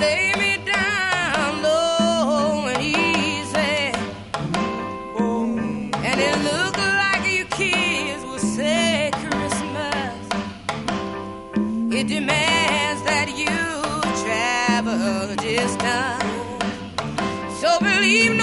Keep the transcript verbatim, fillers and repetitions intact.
lay me down low and easy. And it looked like your kids would say Christmas. It demands that you travel distance. So believe no